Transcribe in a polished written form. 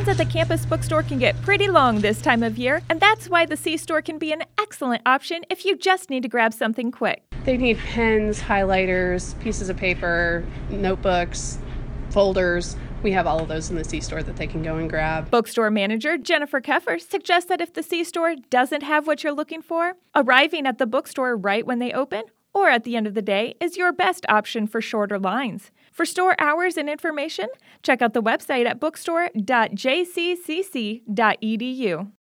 at the campus bookstore can get pretty long this time of year, and that's why the C-Store can be an excellent option if you just need to grab something quick. They need pens, highlighters, pieces of paper, notebooks, folders. We have all of those in the C-Store that they can go and grab. Bookstore manager Jennifer Keffer suggests that if the C-Store doesn't have what you're looking for, arriving at the bookstore right when they open or at the end of the day is your best option for shorter lines. For store hours and information, check out the website at bookstore.jccc.edu.